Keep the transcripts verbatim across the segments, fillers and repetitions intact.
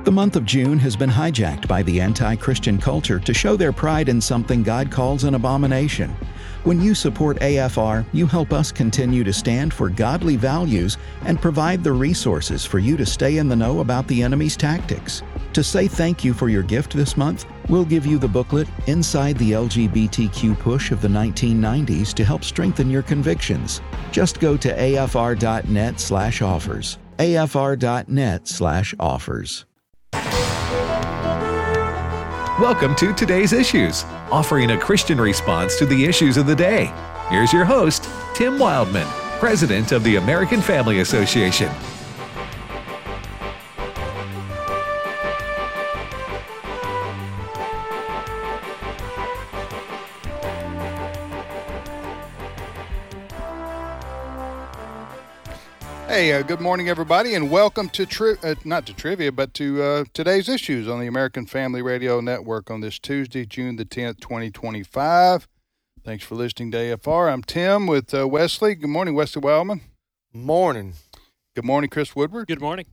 The month of June has been hijacked by the anti-Christian culture to show their pride in something God calls an abomination. When you support A F R, you help us continue to stand for godly values and provide the resources for you to stay in the know about the enemy's tactics. To say thank you for your gift this month, we'll give you the booklet Inside the L G B T Q Push of the nineteen nineties to help strengthen your convictions. Just go to afr.net slash offers. afr.net slash offers. Welcome to Today's Issues, offering a Christian response to the issues of the day. Here's your host, Tim Wildman, President of the American Family Association. Hey, uh, good morning, everybody, and welcome to, tri- uh, not to trivia, but to uh, Today's Issues on the American Family Radio Network on this Tuesday, June the tenth, twenty twenty-five. Thanks for listening to A F R. I'm Tim with uh, Wesley. Good morning, Wesley Wildman. Morning. Good morning, Chris Woodward. Good morning.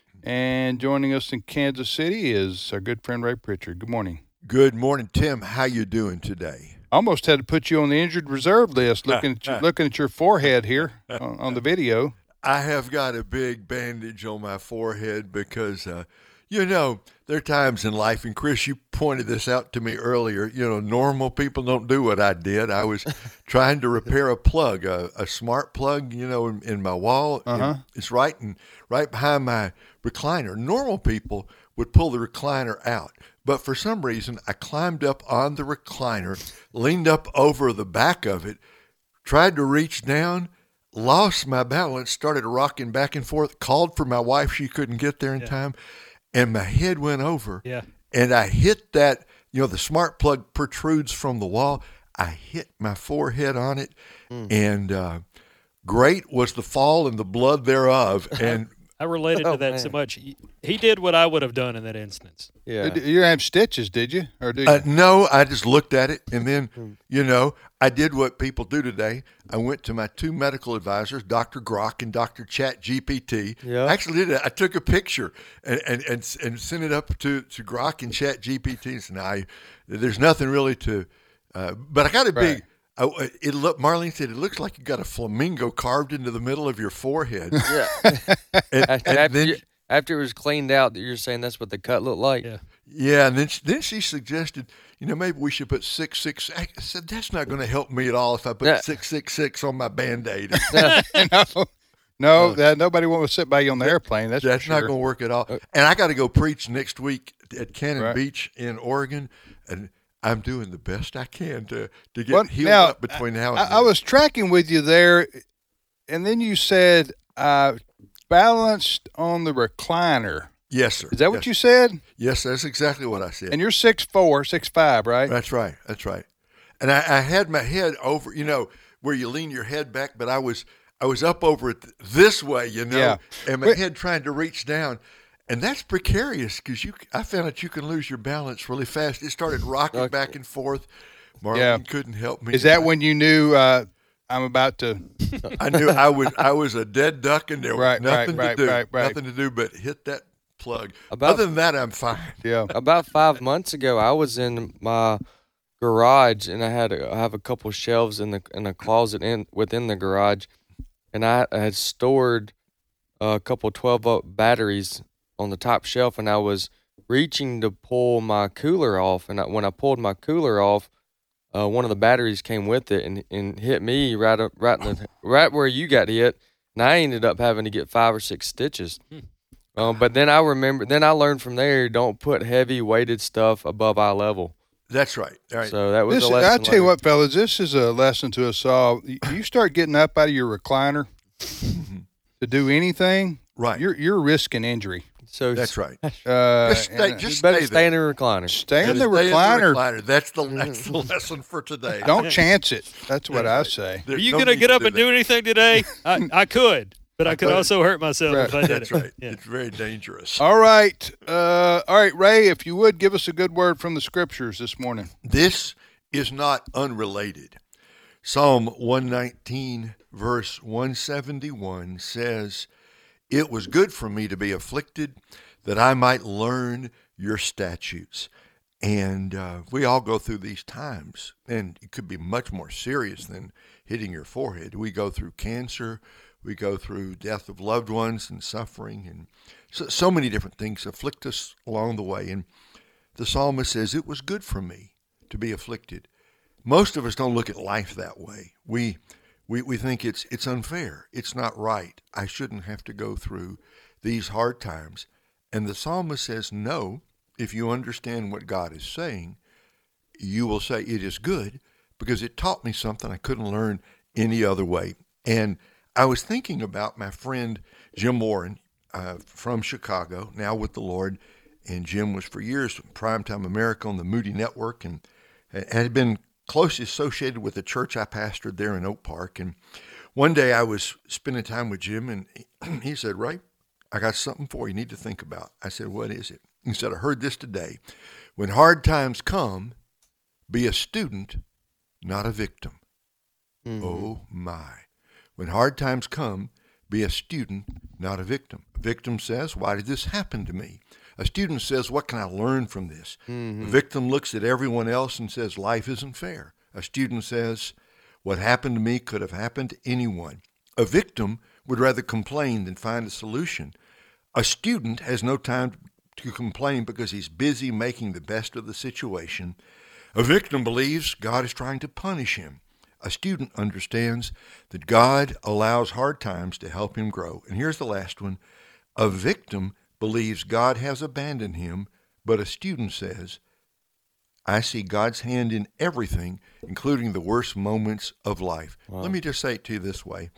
And joining us in Kansas City is our good friend Ray Pritchard. Good morning. Good morning, Tim. How you doing today? Almost had to put you on the injured reserve list looking at, you, looking at your forehead here on, on the video. I have got a big bandage on my forehead because, uh, you know, there are times in life, and Chris, you pointed this out to me earlier, you know, normal people don't do what I did. I was trying to repair a plug, a, a smart plug, you know, in, in my wall. Uh-huh. It's right, in, right behind my recliner. Normal people would pull the recliner out. But for some reason, I climbed up on the recliner, leaned up over the back of it, tried to reach down, lost my balance, started rocking back and forth, called for my wife. She couldn't get there in yeah. time, and my head went over. Yeah. And I hit that, you know, the smart plug protrudes from the wall. I hit my forehead on it, mm. and uh, great was the fall and the blood thereof. And I related oh, to that man. so much. He did what I would have done in that instance. Yeah. You didn't have stitches, did you? Or did you? Uh, no, I just looked at it, and then, you know, I did what people do today. I went to my two medical advisors, Doctor Grok and Doctor Chat G P T. Yeah. I actually did it. I took a picture and and, and, and sent it up to, to Grok and Chat G P T. And said, I, there's nothing really to, uh, but I got a big, I, it look. Marlene said, it looks like you got a flamingo carved into the middle of your forehead. Yeah. and, and after, then, you, after it was cleaned out, you're saying that's what the cut looked like? Yeah. Yeah, and then she, then she suggested, you know, maybe we should put six six. I said that's not going to help me at all if I put Yeah. six six six on my Band-Aid. no, no, that, nobody wants to sit by you on the airplane. That's, That's for not sure. going to work at all. And I got to go preach next week at Cannon Right. Beach in Oregon, and I'm doing the best I can to to get Well, healed now, up between now and I, then. I was tracking with you there, and then you said uh, balanced on the recliner. Yes, sir. Is that what yes. you said? Yes, that's exactly what I said. And you're six four, six five, right? That's right. That's right. And I, I had my head over, you know, where you lean your head back, but I was I was up over it this way, you know, Yeah. and my But- head trying to reach down. And that's precarious because you. I found that you can lose your balance really fast. It started rocking Okay. back and forth. Marlene Yeah. couldn't help me. Is that when you knew uh, I'm about to? I knew I was I was a dead duck and there was Right, nothing right, to do, right, right. nothing to do but hit that plug. About- Other than that, I'm fine. Yeah. About five months ago, I was in my garage, and I had a, I have a couple shelves in the in a closet in within the garage, and I, I had stored a couple twelve volt batteries on the top shelf, and I was reaching to pull my cooler off, and I, when I pulled my cooler off, uh, one of the batteries came with it and, and hit me right up, right in the, right where you got hit, and I ended up having to get five or six stitches. Um, but then I remember, then I learned from there, don't put heavy weighted stuff above eye level. That's right. All right. So that was This, a lesson I tell you learned. what, fellas, this is a lesson to us all. You you start getting up out of your recliner to do anything, Right. You're you're risking injury. So That's right. Uh, Just stay, and, just you better stay, stay in there. the recliner. stay in Just the stay recliner. recliner. That's the that's the lesson for today. Don't chance it. That's what I say. There's Are you no going to need get up and that. do anything today? I, I could, but I could could. also hurt myself Right. if I did That's it. right. Yeah. It's very dangerous. All right, uh, all right, Ray. If you would give us a good word from the scriptures this morning. This is not unrelated. Psalm one nineteen, verse one seventy-one says, "It was good for me to be afflicted, that I might learn your statutes. And uh, we all go through these times, and it could be much more serious than hitting your forehead. We go through cancer, we go through death of loved ones and suffering, and so, so many different things afflict us along the way. And the psalmist says, it was good for me to be afflicted. Most of us don't look at life that way. We we, we think it's it's unfair. It's not right. I shouldn't have to go through these hard times. And the psalmist says, no, if you understand what God is saying, you will say it is good because it taught me something I couldn't learn any other way. And I was thinking about my friend Jim Warren uh, from Chicago, now with the Lord. And Jim was for years Primetime America on the Moody Network and, and had been closely associated with the church I pastored there in Oak Park. And one day I was spending time with Jim, and he, he said, Ray, I got something for you you need to think about. I said, what is it? He said, I heard this today. When hard times come, be a student, not a victim. Mm-hmm. Oh, my. When hard times come, be a student, not a victim. A victim says, why did this happen to me? A student says, what can I learn from this? Mm-hmm. A victim looks at everyone else and says, life isn't fair. A student says, what happened to me could have happened to anyone. A victim would rather complain than find a solution. A student has no time to complain because he's busy making the best of the situation. A victim believes God is trying to punish him. A student understands that God allows hard times to help him grow. And here's the last one. A victim believes God has abandoned him, but a student says, I see God's hand in everything, including the worst moments of life. Wow. Let me just say it to you this way.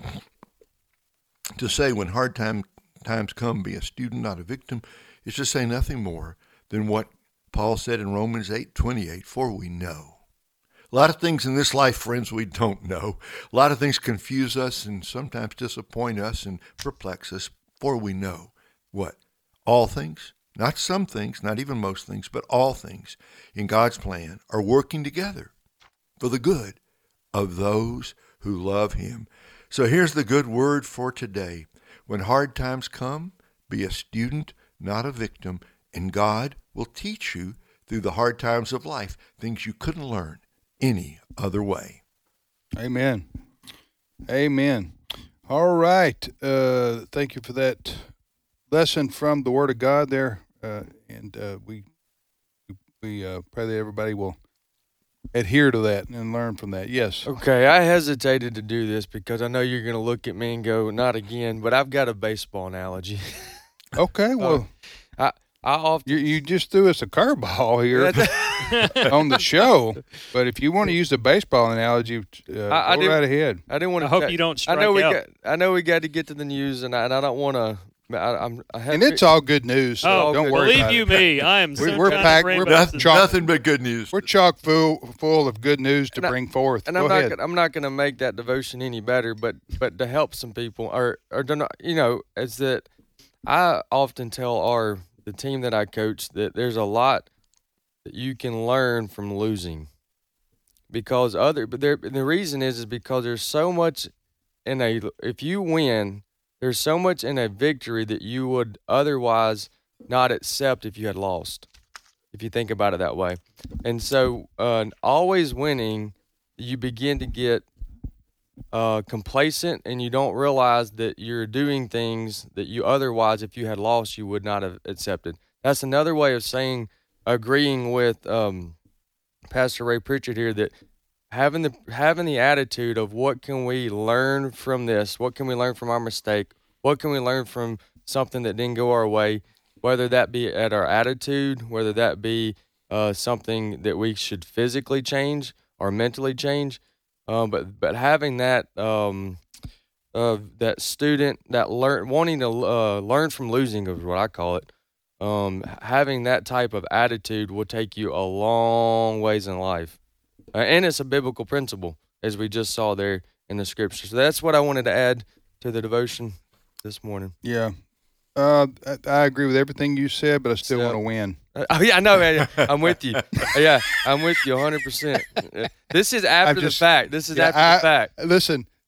To say when hard time, times come, be a student, not a victim, is to say nothing more than what Paul said in Romans eight twenty-eight, for we know. A lot of things in this life, friends, we don't know. A lot of things confuse us and sometimes disappoint us and perplex us, for we know what? All things, not some things, not even most things, but all things in God's plan are working together for the good of those who love him. So here's the good word for today. When hard times come, be a student, not a victim, and God will teach you through the hard times of life things you couldn't learn any other way. Amen. Amen. All right. Uh, thank you for that lesson from the Word of God there, uh, and uh, we we uh, pray that everybody will adhere to that and learn from that. Yes. Okay, I hesitated to do this because I know you're going to look at me and go, not again, but I've got a baseball analogy. Okay, well, uh, I, I often you, you just threw us a curveball here on the show, but if you want to use the baseball analogy, uh, I, I go right ahead. I didn't want to. I hope ta- you don't strike I know we out. got. I know we got to get to the news, and I, and I don't want to. I, I'm, I have and it's all good news, so oh, don't good. worry Believe about you it. me, I am We're, we're packed. We're Nothing, chock, nothing but good news. We're chock full, full of good news to and bring I, forth. And Go I'm ahead. not. I'm not going to make that devotion any better, but but to help some people, or or to not, you know, is that I often tell our the team that I coach that there's a lot that you can learn from losing, because other. But there, the reason is is because there's so much in a. If you win, there's so much in a victory that you would otherwise not accept if you had lost, if you think about it that way. And so uh, always winning, you begin to get uh, complacent, and you don't realize that you're doing things that you otherwise, if you had lost, you would not have accepted. That's another way of saying, agreeing with um, Pastor Ray Pritchard here, that having the having the attitude of what can we learn from this? What can we learn from our mistake? What can we learn from something that didn't go our way? Whether that be at our attitude, whether that be uh, something that we should physically change or mentally change, um, but but having that um, uh, that student that learn wanting to uh, learn from losing is what I call it. Um, having that type of attitude will take you a long ways in life. Uh, and it's a biblical principle, as we just saw there in the scripture. So that's what I wanted to add to the devotion this morning. Yeah. Uh, I, I agree with everything you said, but I still So- want to win. Uh, oh, yeah, I know. man. I'm with you. Yeah, I'm with you one hundred percent. This is after just- the fact. This is Yeah, after I- the fact. Listen,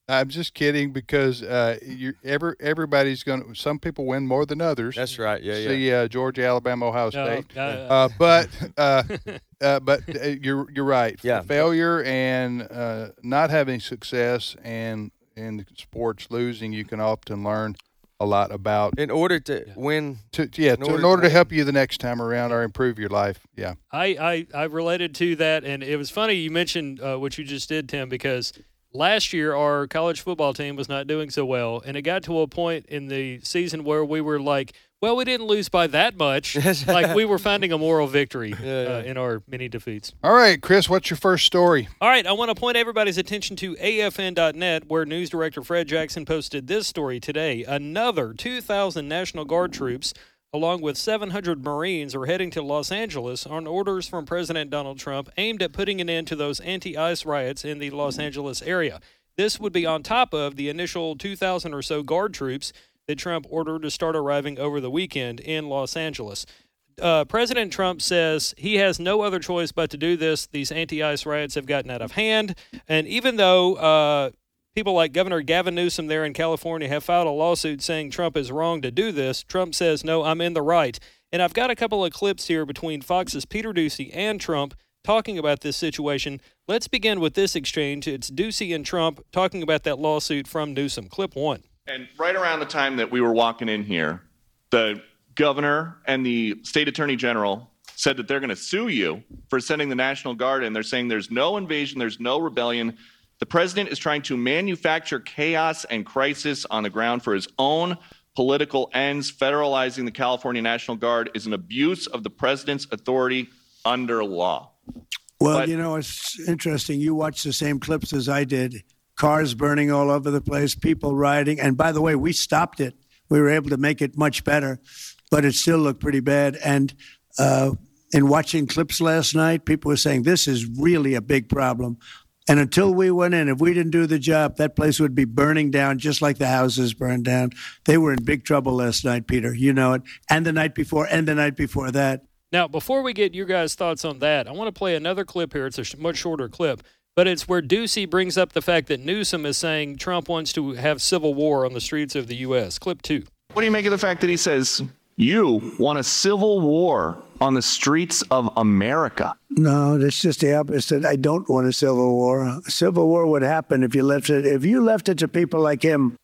I'm just kidding because uh, you every everybody's going to. Some people win more than others. That's right. Yeah, yeah. See, uh, Georgia, Alabama, Ohio No, State. uh, Uh, but uh, uh, but uh, you're you're right. Yeah. Failure and uh, not having success and in sports losing, you can often learn a lot about. In order to win, To, yeah, In to, order in order to to help you the next time around or improve your life. Yeah. I, I, I related to that, and it was funny you mentioned uh, what you just did, Tim, because last year our college football team was not doing so well, and it got to a point in the season where we were like, well, we didn't lose by that much. Like we were finding a moral victory Yeah, yeah. Uh, in our many defeats. All right, Chris, what's your first story? All right, I want to point everybody's attention to A F N dot net, where news director Fred Jackson posted this story today. Another two thousand National Guard troops, along with seven hundred Marines, are heading to Los Angeles on orders from President Donald Trump aimed at putting an end to those anti-ICE riots in the Los Angeles area. This would be on top of the initial two thousand or so Guard troops that Trump ordered to start arriving over the weekend in Los Angeles. Uh, President Trump says he has no other choice but to do this. These anti-ICE riots have gotten out of hand. And even though uh, people like Governor Gavin Newsom there in California have filed a lawsuit saying Trump is wrong to do this, Trump says, no, I'm in the right. And I've got a couple of clips here between Fox's Peter Doocy and Trump talking about this situation. Let's begin with this exchange. It's Doocy and Trump talking about that lawsuit from Newsom. Clip one. And right around the time that we were walking in here, the governor and the state attorney general said that they're going to sue you for sending the National Guard in. They're saying there's no invasion, there's no rebellion. The president is trying to manufacture chaos and crisis on the ground for his own political ends. Federalizing the California National Guard is an abuse of the president's authority under law. Well, But- you know, it's interesting. You watched the same clips as I did. Cars burning all over the place, people rioting. And by the way, we stopped it. We were able to make it much better, but it still looked pretty bad. And uh, in watching clips last night, people were saying this is really a big problem. And until we went in, if we didn't do the job, that place would be burning down just like the houses burned down. They were in big trouble last night, Peter. You know it. And the night before, and the night before that. Now, before we get your guys' thoughts on that, I want to play another clip here. It's a sh- much shorter clip, but it's where Doocy brings up the fact that Newsom is saying Trump wants to have civil war on the streets of the U S. Clip two. What do you make of the fact that he says you want a civil war on the streets of America? No, that's just the opposite. I don't want a civil war. A civil war would happen if you left it. If you left it to people like him.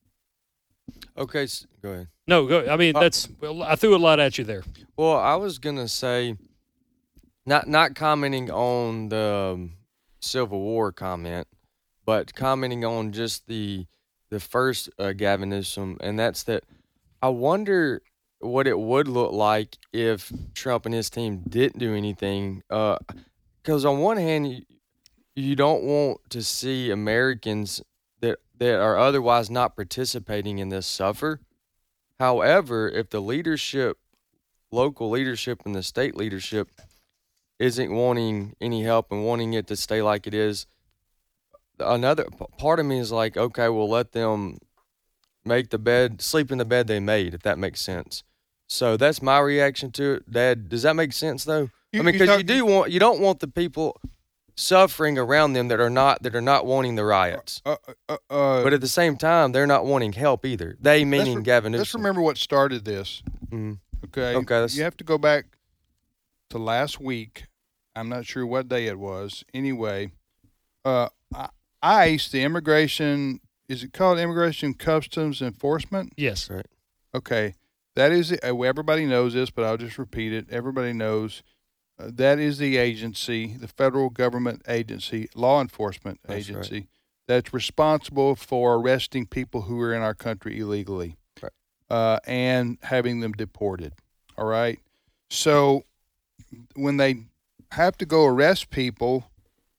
okay, s- go ahead. No, go. I mean, that's. Well, I threw a lot at you there. Well, I was gonna say, not not commenting on the um, Civil War comment, but commenting on just the the first uh, Gavin Newsom, and that's that. I wonder what it would look like if Trump and his team didn't do anything. Because on one hand, you, you don't want to see Americans that that are otherwise not participating in this suffer. However, if the leadership, local leadership and the state leadership isn't wanting any help and wanting it to stay like it is, another p- part of me is like, okay, we'll let them make the bed, sleep in the bed they made, if that makes sense. So that's my reaction to it. Dad, does that make sense though? You- I mean, you because talk- you do want, you don't want the people suffering around them that are not that are not wanting the riots. Uh, uh, uh, But at the same time, they're not wanting help either. They meaning let's re- Gavin Newsom. Let's remember what started this. Mhm. Okay. Okay, that's- You have to go back to last week. I'm not sure what day it was. Anyway, uh, I- ICE, the immigration, is it called Immigration Customs Enforcement? Yes. Right. Okay. That is, the, uh, everybody knows this, but I'll just repeat it. Everybody knows uh, that is the agency, the federal government agency, law enforcement That's right. agency, that's responsible for arresting people who are in our country illegally Right. uh, and having them deported. All right. So when they have to go arrest people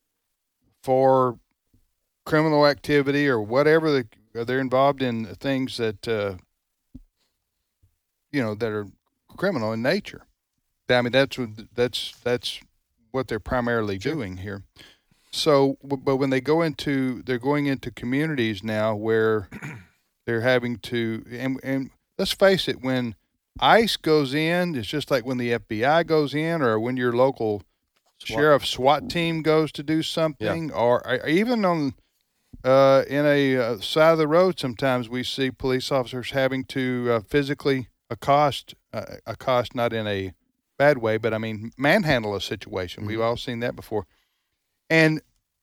for criminal activity or whatever, they, they're involved in things that, uh, you know, that are criminal in nature. I mean, that's what that's that's what they're primarily doing here. So, but when they go into, they're going into communities now where they're having to, and, and let's face it, when ICE goes in, it's just like when the F B I goes in, or when your local SWAT. sheriff SWAT team goes to do something, or, or even on uh, in a uh, side of the road, sometimes we see police officers having to uh, physically accost, uh, accost not in a bad way, but I mean manhandle a situation. Mm-hmm. We've all seen that before, and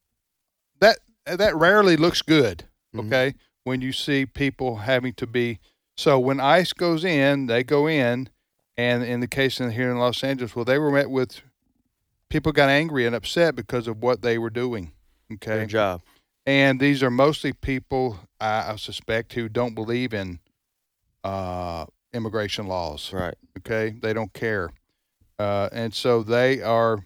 that that rarely looks good. Okay, mm-hmm. when you see people having to be so when ICE goes in, they go in, and in the case in here in Los Angeles, well, they were met with people got angry and upset because of what they were doing. Okay, good job. And these are mostly people, I, I suspect, who don't believe in uh, immigration laws. Right. Okay, they don't care. Uh, and so they are,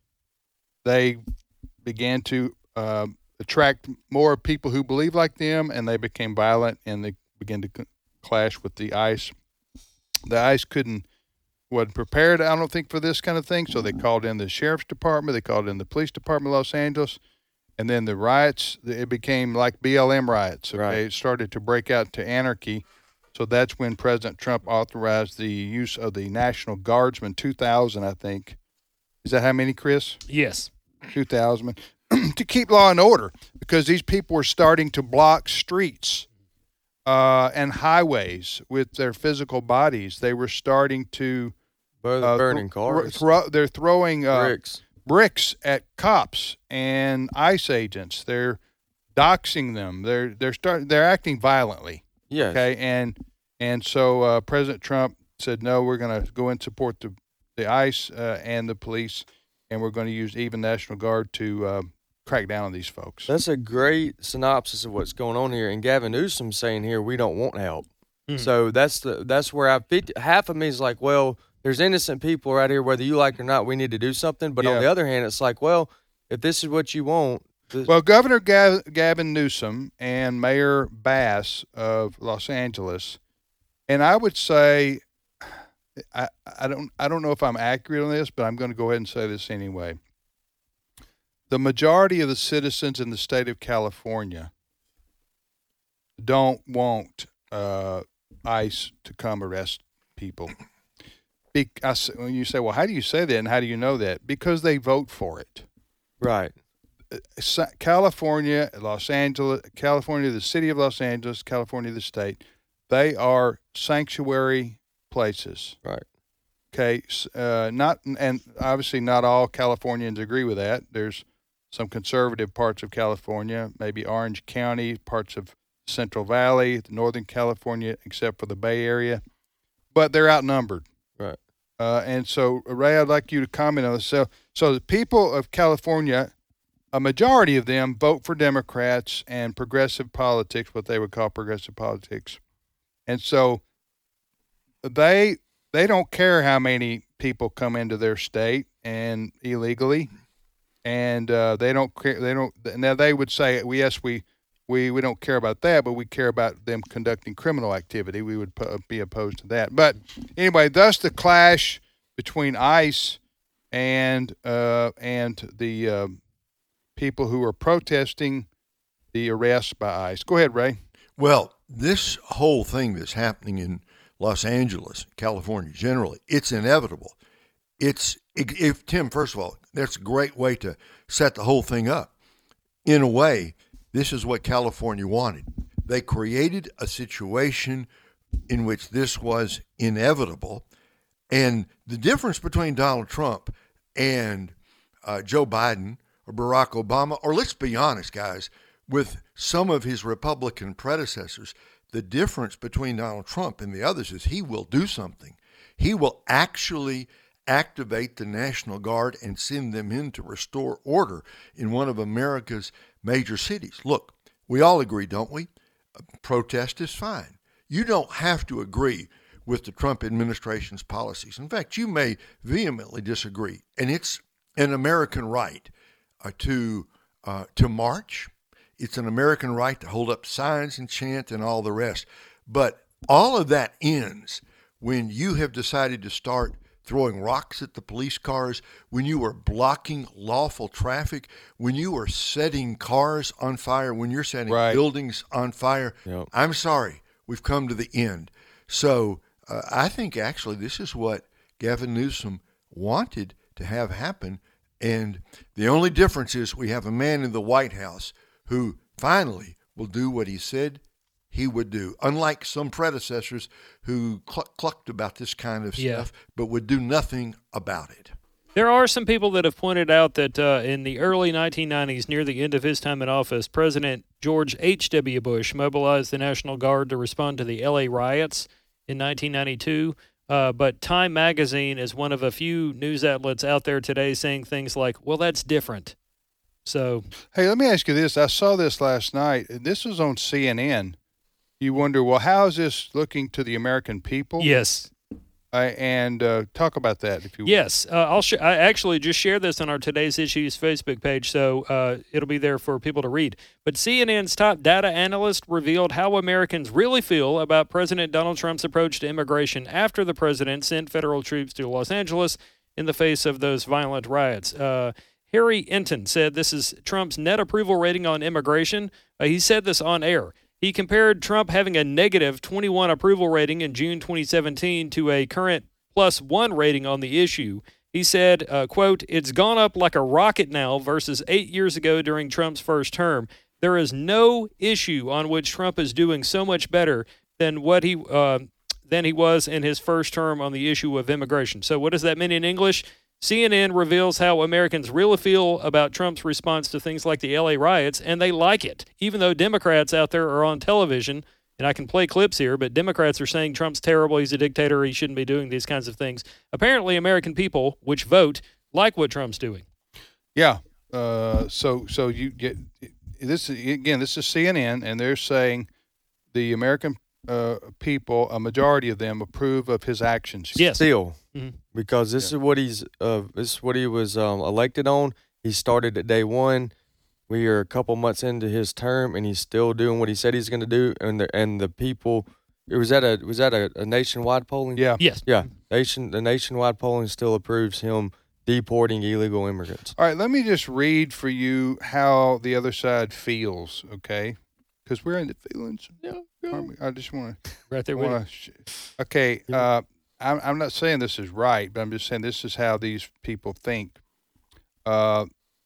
they began to uh, attract more people who believe like them, and they became violent, and they began to c- clash with the ICE. The ICE couldn't, wasn't prepared, I don't think, for this kind of thing, so they called in the sheriff's department, they called in the police department of Los Angeles, and then the riots, it became like B L M riots, okay? Right. It started to break out to anarchy. So that's when President Trump authorized the use of the National Guardsmen, two thousand, I think. Is that how many, Chris? Yes. two thousand, to keep law and order, because these people were starting to block streets uh, and highways with their physical bodies. They were starting to uh, burning th- cars. Thro- they're throwing uh, bricks. bricks at cops and ICE agents. They're doxing them. They're they're start they're acting violently. Yes. Okay, and and so uh, President Trump said, no, we're going to go and support the the ICE uh, and the police, and we're going to use even National Guard to uh, crack down on these folks. That's a great synopsis of what's going on here. And Gavin Newsom's saying here, we don't want help. Hmm. So that's the that's where I half of me is like, well, there's innocent people right here, whether you like it or not. We need to do something. But yeah. on the other hand, it's like, well, if this is what you want. Well, Governor Gav- Gavin Newsom and Mayor Bass of Los Angeles, and I would say, I, I don't I don't know if I'm accurate on this, but I'm going to go ahead and say this anyway. The majority of the citizens in the state of California don't want uh, ICE to come arrest people. Be- I, when you say, well, how do you say that and how do you know that? Because they vote for it. Right. California, Los Angeles, California, the city of Los Angeles, California, the state, they are sanctuary places. Right. Okay. Uh, not, and obviously not all Californians agree with that. There's some conservative parts of California, maybe Orange County, parts of Central Valley, Northern California, except for the Bay Area, but they're outnumbered. Right. Uh, and so, Ray, I'd like you to comment on this. So, so the people of California, a majority of them vote for Democrats and progressive politics, what they would call progressive politics. And so they they don't care how many people come into their state and illegally, and uh, they don't care. They don't. Now they would say, well, yes, we, we we don't care about that, but we care about them conducting criminal activity. We would be opposed to that. But anyway, thus the clash between ICE and uh, and the uh, people who are protesting the arrest by ICE. Go ahead, Ray. Well, this whole thing that's happening in Los Angeles, California generally, it's inevitable. It's, if Tim, first of all, that's a great way to set the whole thing up. In a way, this is what California wanted. They created a situation in which this was inevitable. And the difference between Donald Trump and uh, Joe Biden or Barack Obama, or let's be honest, guys, with some of his Republican predecessors, the difference between Donald Trump and the others is he will do something. He will actually activate the National Guard and send them in to restore order in one of America's major cities. Look, we all agree, don't we? A protest is fine. You don't have to agree with the Trump administration's policies. In fact, you may vehemently disagree, and it's an American right uh, to uh, to march. It's an American right to hold up signs and chant and all the rest. But all of that ends when you have decided to start throwing rocks at the police cars, when you are blocking lawful traffic, when you are setting cars on fire, when you're setting right. buildings on fire. Yep. I'm sorry, we've come to the end. So uh, I think actually this is what Gavin Newsom wanted to have happen. And the only difference is we have a man in the White House who finally will do what he said he would do, unlike some predecessors who cluck, clucked about this kind of Yeah. stuff, but would do nothing about it. There are some people that have pointed out that uh, in the early nineteen nineties, near the end of his time in office, President George H W. Bush mobilized the National Guard to respond to the L A riots in nineteen ninety-two. Uh, but Time Magazine is one of a few news outlets out there today saying things like, well, that's different. So, Hey, let me ask you this. I saw this last night. This was on C N N. You wonder, well, how is this looking to the American people? yes. Uh, and uh, talk about that, if you will. Yes, uh, I'll. Sh- I actually just shared this on our Today's Issues Facebook page, so uh, it'll be there for people to read. But C N N's top data analyst revealed how Americans really feel about President Donald Trump's approach to immigration after the president sent federal troops to Los Angeles in the face of those violent riots. Uh, Harry Enton said this is Trump's net approval rating on immigration. Uh, he said this on air. He compared Trump having a negative twenty-one approval rating in June twenty seventeen to a current plus one rating on the issue. He said, uh, quote, it's gone up like a rocket now versus eight years ago during Trump's first term. There is no issue on which Trump is doing so much better than what he uh, than he was in his first term on the issue of immigration. So what does that mean in English? C N N reveals how Americans really feel about Trump's response to things like the L A riots, and they like it, even though Democrats out there are on television, and I can play clips here, but Democrats are saying Trump's terrible, he's a dictator, he shouldn't be doing these kinds of things. Apparently, American people, which vote, like what Trump's doing. Yeah. Uh, so so you get this again. This is C N N, and they're saying the American uh, people, a majority of them, approve of his actions. Yes. Still, Mhm. because this Yeah. is what he's uh, this is what he was um, elected on. He started at day one. We are a couple months into his term, and he's still doing what he said he's going to do. And the and the people, it was that a was that a, a nationwide polling? Yeah. Yes. yeah. Nation the nationwide polling still approves him deporting illegal immigrants. All right. Let me just read for you how the other side feels, okay? Because we're in the feelings. Yeah. I just want to. Right there with you. Sh- okay. Uh, I'm, I'm not saying this is right, but I'm just saying this is how these people think. Uh,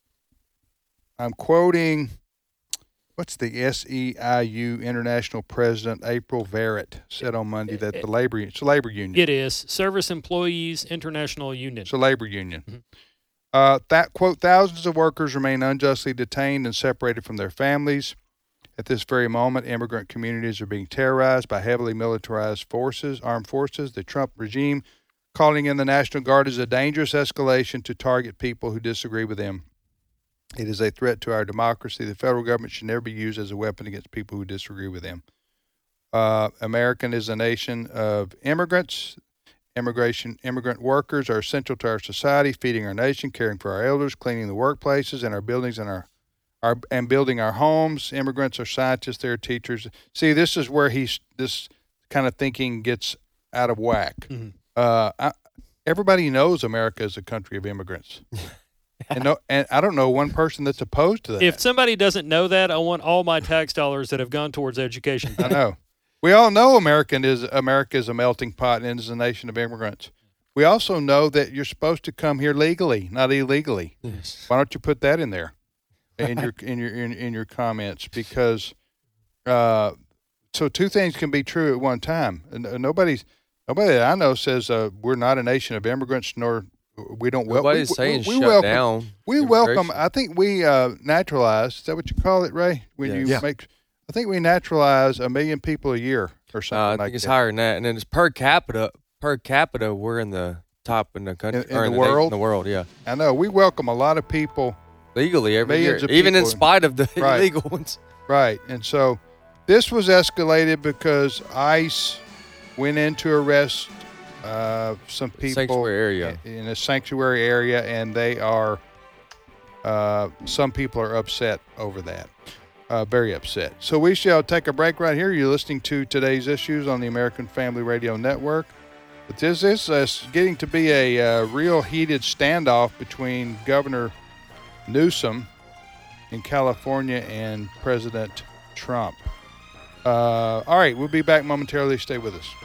I'm quoting, what's the S E I U International President April Verrett said on Monday that the labor it's a labor union. It is Service Employees International Union. It's a labor union. Mhm. Uh, that quote, thousands of workers remain unjustly detained and separated from their families. At this very moment, immigrant communities are being terrorized by heavily militarized forces, armed forces. The Trump regime calling in the National Guard is a dangerous escalation to target people who disagree with them. It is a threat to our democracy. The federal government should never be used as a weapon against people who disagree with them. Uh, American is a nation of immigrants. Immigration, immigrant workers are essential to our society, feeding our nation, caring for our elders, cleaning the workplaces and our buildings and our, our and building our homes. Immigrants are scientists, they're teachers. See, this is where he's this kind of thinking gets out of whack. Mhm. Uh, I, everybody knows America is a country of immigrants. And, no, and I don't know one person that's opposed to that. If somebody doesn't know that, I want all my tax dollars that have gone towards education. I know. We all know American is America is a melting pot and is a nation of immigrants. We also know that you're supposed to come here legally, not illegally. Yes. Why don't you put that in there in your in your in, in your comments? Because uh, so two things can be true at one time. And uh, nobody's nobody that I know says uh, we're not a nation of immigrants, nor we don't wel- Nobody's we, saying we, we shut welcome, down. We welcome. immigration. I think we uh, naturalize. Is that what you call it, Ray? When Yes. you Yeah. make, I think we naturalize a million people a year or something Uh, I like think it's that. higher than that, and then it's per capita. Per capita, we're in the top in the country, In- in or the na- world? In the world, yeah, I know we welcome a lot of people, legally every Millions year, of even in people- spite of the Right. illegal ones. right? And so this was escalated because ICE went in to arrest uh, some people Sanctuary area. in in a sanctuary area, and they are uh, some people are upset over that. Uh, very upset. So we shall take a break right here. You're listening to Today's Issues on the American Family Radio Network. But this is uh, getting to be a uh, real heated standoff between Governor Newsom in California and President Trump. Uh, all right, we'll be back momentarily. Stay with us.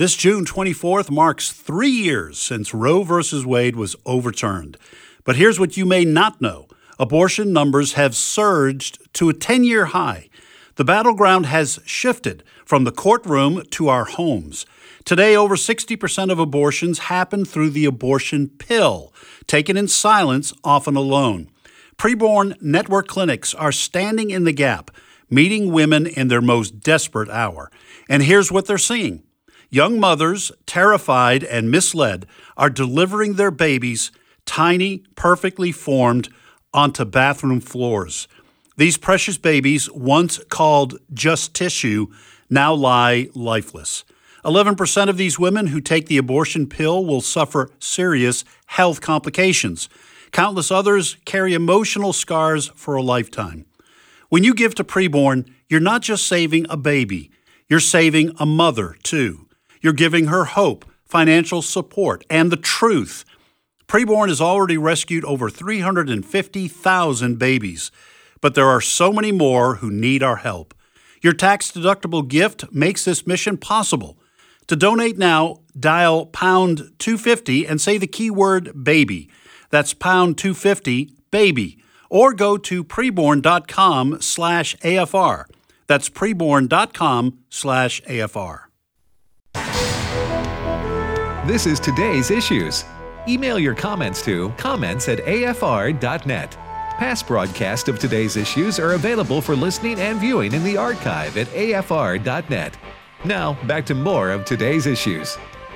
This June twenty-fourth marks three years since Roe v. Wade was overturned. But here's what you may not know. Abortion numbers have surged to a ten-year high. The battleground has shifted from the courtroom to our homes. Today, over sixty percent of abortions happen through the abortion pill, taken in silence, often alone. Preborn network clinics are standing in the gap, meeting women in their most desperate hour. And here's what they're seeing. Young mothers, terrified and misled, are delivering their babies, tiny, perfectly formed, onto bathroom floors. These precious babies, once called just tissue, now lie lifeless. eleven percent of these women who take the abortion pill will suffer serious health complications. Countless others carry emotional scars for a lifetime. When you give to Preborn, you're not just saving a baby, you're saving a mother, too. You're giving her hope, financial support, and the truth. Preborn has already rescued over three hundred fifty thousand babies, but there are so many more who need our help. Your tax-deductible gift makes this mission possible. To donate now, dial pound two fifty and say the keyword baby. That's pound two fifty, baby. Or go to preborn.com slash AFR. That's preborn.com slash AFR. This is Today's Issues. Email your comments to comments at A F R dot net. Past broadcasts of Today's Issues are available for listening and viewing in the archive at A F R dot net. Now, back to more of Today's Issues.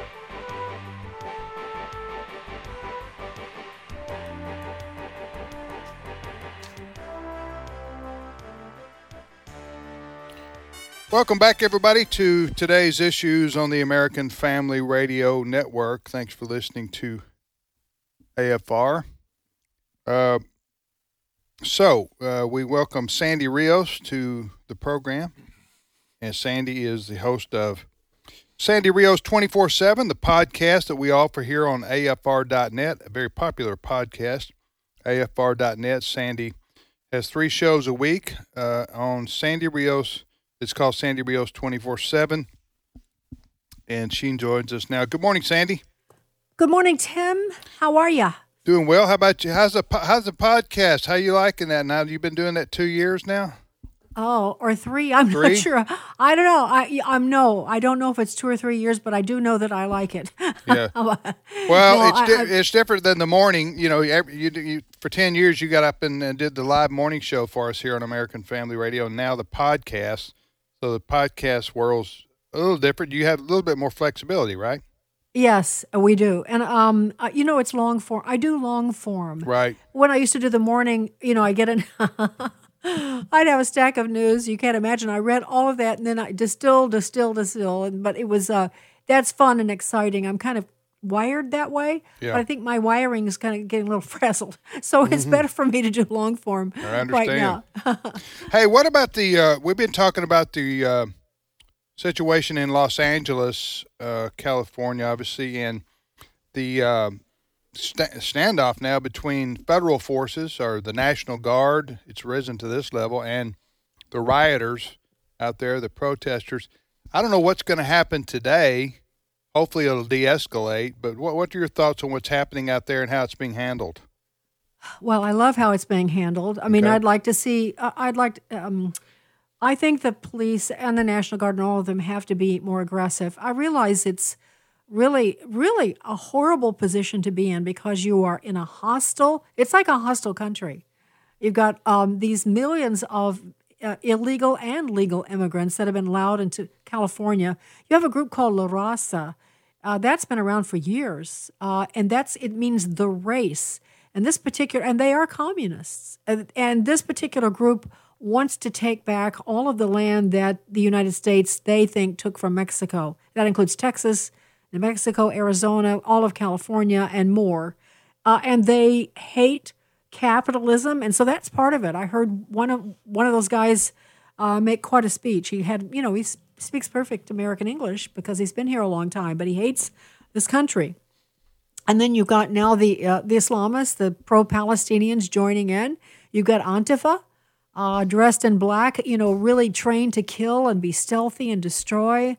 Welcome back, everybody, to Today's Issues on the American Family Radio Network. Thanks for listening to A F R. Uh, so, uh, we welcome Sandy Rios to the program. And Sandy is the host of Sandy Rios twenty-four seven, the podcast that we offer here on A F R dot net, a very popular podcast, A F R dot net. Sandy has three shows a week uh, on Sandy Rios. It's called Sandy Rios twenty-four seven, and she joins us now. Good morning, Sandy. Good morning, Tim. How are you? Doing well. How about you? How's the how's the podcast? How you liking that now? You've been doing that two years now? Oh, or three. I'm three? not sure. I don't know. I I'm no. I don't know if it's two or three years, but I do know that I like it. Yeah. Well, no, it's di- I, I, it's different than the morning. You know, every, you, you for ten years you got up and uh, did the live morning show for us here on American Family Radio, and now the podcast. So the podcast world's a little different. You have a little bit more flexibility, right? Yes, we do. And, um, uh, you know, it's long form. I do long form. Right. When I used to do the morning, you know, I get in, I'd have a stack of news. You can't imagine. I read all of that and then I distill, distill, distill. And, but it was, uh, that's fun and exciting. I'm kind of wired that way. Yeah. But I think my wiring is kind of getting a little frazzled. So it's mm-hmm. better for me to do long form I understand. right now. Hey, what about the, uh, we've been talking about the uh, situation in Los Angeles, uh, California, obviously, and the uh, st- standoff now between federal forces or the National Guard, it's risen to this level, and the rioters out there, the protesters. I don't know what's going to happen today. Hopefully it'll de-escalate, but what, what are your thoughts on what's happening out there and how it's being handled? Well, I love how it's being handled. I mean, Okay. I'd like to see, uh, I'd like to, um, I think the police and the National Guard and all of them have to be more aggressive. I realize it's really, really a horrible position to be in because you are in a hostile, it's like a hostile country. You've got um, these millions of uh, illegal and legal immigrants that have been allowed into California. You have a group called La Raza. Uh, that's been around for years, uh, and that's it means the race. And this particular, and they are communists. And, and this particular group wants to take back all of the land that the United States, they think, took from Mexico. That includes Texas, New Mexico, Arizona, all of California, and more. Uh, and they hate capitalism, and so that's part of it. I heard one of one of those guys uh, make quite a speech. He had, you know, he speaks perfect American English because he's been here a long time, but he hates this country. And then you've got now the uh, the Islamists, the pro-Palestinians joining in. You've got Antifa, uh, dressed in black, you know, really trained to kill and be stealthy and destroy.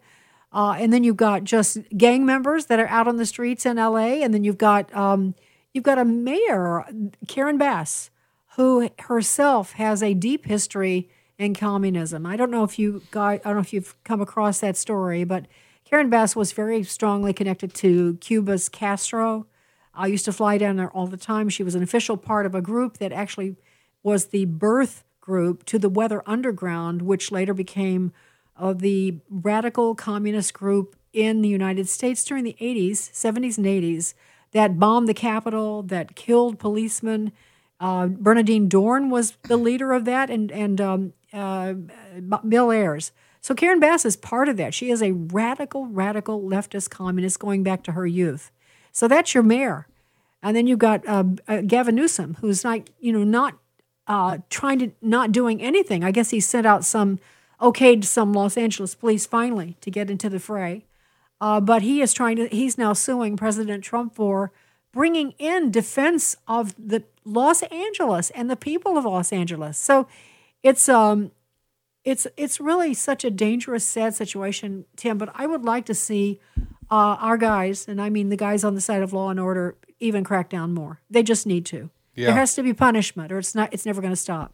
Uh, and then you've got just gang members that are out on the streets in L A. And then you've got um, you've got a mayor, Karen Bass, who herself has a deep history in communism. I don't know if you guys, I don't know if you've come across that story, but Karen Bass was very strongly connected to Cuba's Castro. I used to fly down there all the time. She was an official part of a group that actually was the birth group to the Weather Underground, which later became uh, the radical communist group in the United States during the eighties, seventies and eighties, that bombed the Capitol, that killed policemen. Uh, Bernadine Dorn was the leader of that, and, and um, uh, Bill Ayers. So Karen Bass is part of that. She is a radical, radical leftist communist going back to her youth. So that's your mayor. And then you've got uh, uh, Gavin Newsom, who's not, you know, not uh, trying to, not doing anything. I guess he sent out some, okayed some Los Angeles police finally to get into the fray. Uh, but he is trying to, he's now suing President Trump for bringing in defense of the Los Angeles and the people of Los Angeles. So it's, um, it's, it's really such a dangerous, sad situation, Tim, but I would like to see uh, our guys, and I mean the guys on the side of law and order, even crack down more. They just need to. Yeah. There has to be punishment, or it's not. It's never going to stop.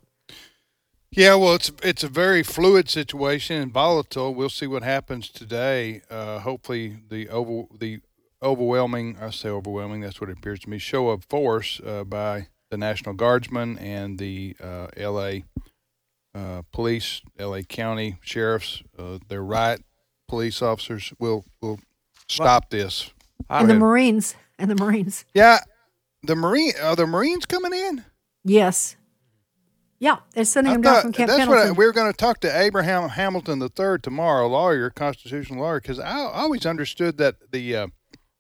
Yeah, well, it's it's a very fluid situation and volatile. We'll see what happens today. Uh, hopefully, the over the overwhelming, I say overwhelming, that's what it appears to me, show of force uh, by the National Guardsmen and the uh, L A uh, police, L A County sheriffs, uh, their riot police officers will will stop this. And the Marines. And the Marines. Yeah. The Marine, are the Marines coming in? Yes. Yeah, they're sending I them thought, down from Camp that's Pendleton. What I, we were going to talk to Abraham Hamilton the third tomorrow, lawyer, constitutional lawyer, because I, I always understood that the, uh,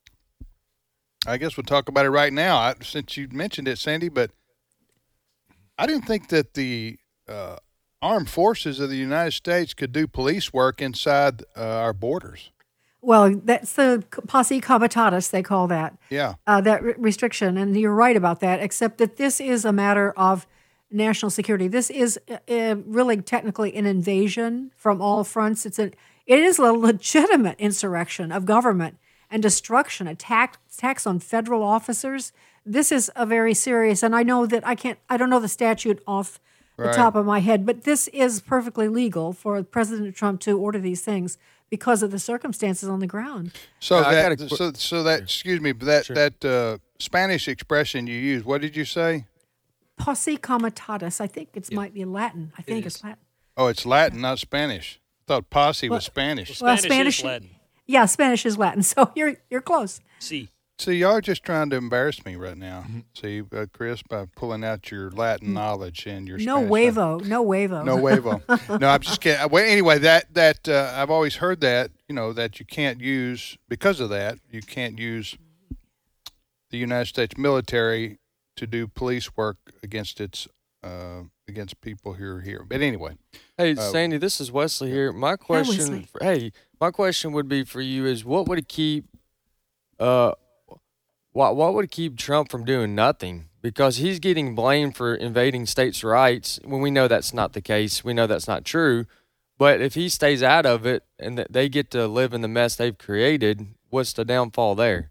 I guess we'll talk about it right now, I, since you mentioned it, Sandy, but I didn't think that the uh, armed forces of the United States could do police work inside uh, our borders. Well, that's the posse comitatus, they call that. Yeah. Uh, that re- restriction, and you're right about that, except that this is a matter of national security. This is uh, really technically an invasion from all fronts. It's a, it is a legitimate insurrection of government and destruction, attack, attacks on federal officers. This is a very serious, and I know that I can't, I don't know the statute off the right. top of my head, but this is perfectly legal for President Trump to order these things because of the circumstances on the ground. So Yeah, I that, gotta- so, so that, excuse me, but that Sure. that uh, Spanish expression you used, what did you say? Posse comitatus. I think it might be Latin. I think is. it's Latin. Oh, it's Latin, not Spanish. I thought posse Well- was Spanish. Well, Spanish, Spanish- is Latin. Yeah, Spanish is Latin, so you're you're close. See. See, y'all are just trying to embarrass me right now. See, uh, Chris, by pulling out your Latin knowledge and your No Spanish. huevo, no huevo. No huevo. No, I'm just kidding. Well, anyway, that that uh, I've always heard that, you know, that you can't use, because of that, you can't use the United States military to do police work against its uh, against people who are here. But anyway, Hey, Uh, Sandy, this is Wesley here. My Wesley. question, for, hey, my question would be for you is what would keep, uh, what what would keep Trump from doing nothing? Because he's getting blamed for invading states' rights when we know that's not the case. We know that's not true. But if he stays out of it and that they get to live in the mess they've created, what's the downfall there?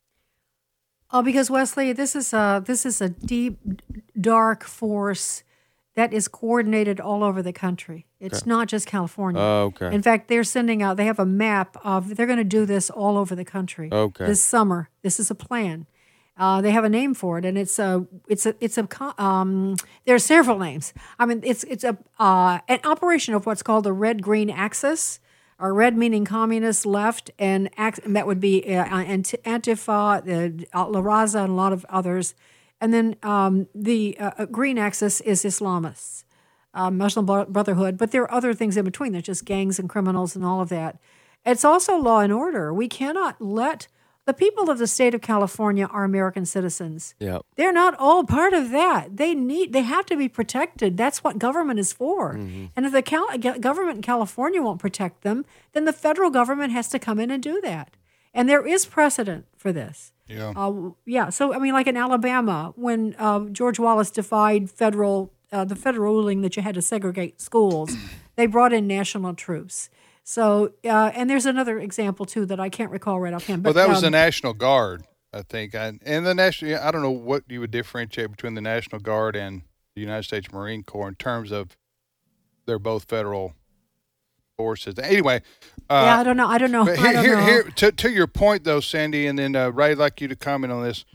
Oh, because Wesley, this is a this is a deep, dark force that is coordinated all over the country. It's not just California. Oh, okay. In fact, they're sending out. They have a map of. They're going to do this all over the country. Okay. This summer, this is a plan. Uh, they have a name for it, and it's a it's a it's a co- um. There are several names. I mean, it's it's a uh, an operation of what's called the Red Green Axis. Or red meaning communist left, and, ax- and that would be uh, Ant- Antifa, the uh, La Raza, and a lot of others. And then um, the uh, green axis is Islamists, uh, Muslim Bro- Brotherhood. But there are other things in between. There's just gangs and criminals and all of that. It's also law and order. We cannot let the people of the state of California are American citizens. Yeah. They're not all part of that. They need. They have to be protected. That's what government is for. Mm-hmm. And if the Cal- government in California won't protect them, then the federal government has to come in and do that. And there is precedent for this. yeah. Uh, yeah. So I mean, like in Alabama, when uh, George Wallace defied federal uh, the federal ruling that you had to segregate schools, they brought in national troops. So, uh, and there's another example too that I can't recall right offhand. But well, that was um, the National Guard, I think, I, and the national. I don't know what you would differentiate between the National Guard and the United States Marine Corps in terms of they're both federal forces. Anyway, uh, yeah, I don't know. I don't know. but here, I don't here, know. here, to to your point though, Sandy, and then uh, Ray, I'd like you to comment on this.